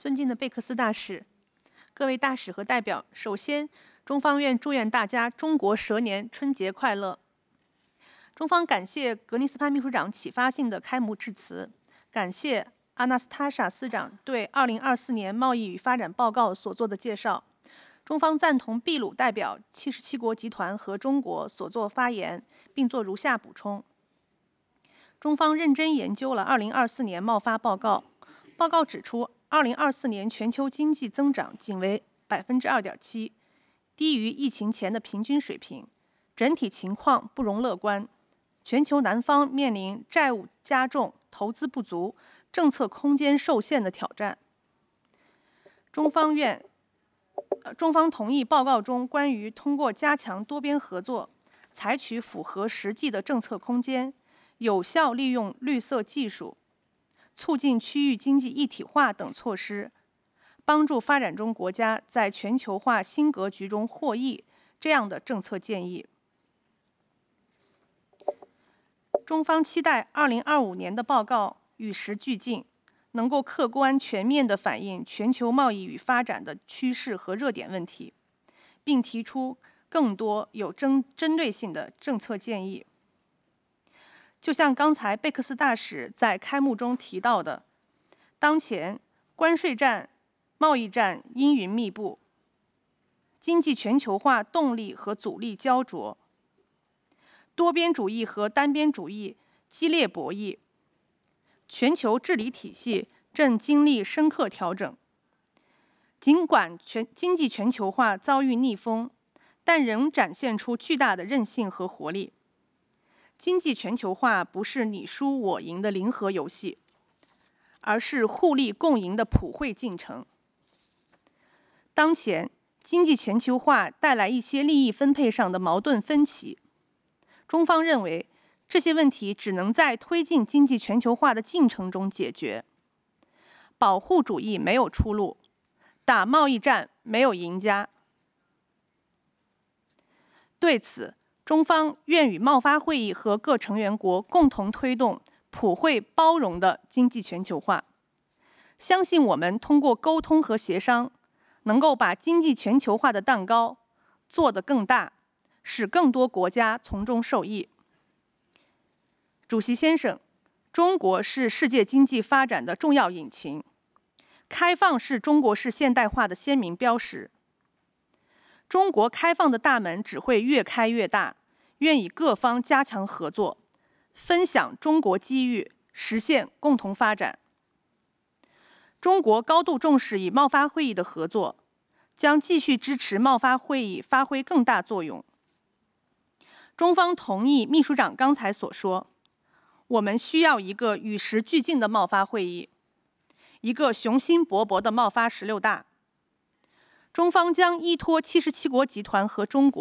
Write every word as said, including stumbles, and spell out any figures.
尊敬的贝克斯大使、各位大使和代表，首先，中方愿祝愿大家中国蛇年春节快乐。中方感谢格尼斯潘秘书长启发性的开幕致辞，感谢阿纳斯塔莎司长对二零二四年贸易与发展报告所做的介绍。中方赞同秘鲁代表七十七国集团和中国所作发言，并作如下补充：中方认真研究了二零二四年贸发报告，报告指出，二零二四年全球经济增长仅为百分之二点七，低于疫情前的平均水平，整体情况不容乐观。全球南方面临债务加重、投资不足、政策空间受限的挑战。中方愿，呃，中方同意报告中关于通过加强多边合作，采取符合实际的政策空间，有效利用绿色技术，促进区域经济一体化等措施，帮助发展中国家在全球化新格局中获益这样的政策建议。中方期待二零二五年的报告与时俱进，能够客观全面地反映全球贸易与发展的趋势和热点问题，并提出更多有针针对性的政策建议。就像刚才贝克斯大使在开幕中提到的，当前关税战、贸易战阴云密布，经济全球化动力和阻力焦灼，多边主义和单边主义激烈博弈，全球治理体系正经历深刻调整。尽管全经济全球化遭遇逆风，但仍展现出巨大的韧性和活力。经济全球化不是你输我赢的零和游戏，而是互利共赢的普惠进程。当前，经济全球化带来一些利益分配上的矛盾分歧。中方认为，这些问题只能在推进经济全球化的进程中解决。保护主义没有出路，打贸易战没有赢家。对此，中方愿与贸发会议和各成员国共同推动普惠包容的经济全球化。相信我们通过沟通和协商，能够把经济全球化的蛋糕做得更大，使更多国家从中受益。主席先生，中国是世界经济发展的重要引擎，开放是中国式现代化的鲜明标识。中国开放的大门只会越开越大，愿与各方加强合作，分享中国机遇，实现共同发展。中国高度重视与贸发会议的合作，将继续支持贸发会议发挥更大作用。中方同意秘书长刚才所说，我们需要一个与时俱进的贸发会议，一个雄心勃勃的贸发十六大。中方将依托七十七国集团和中国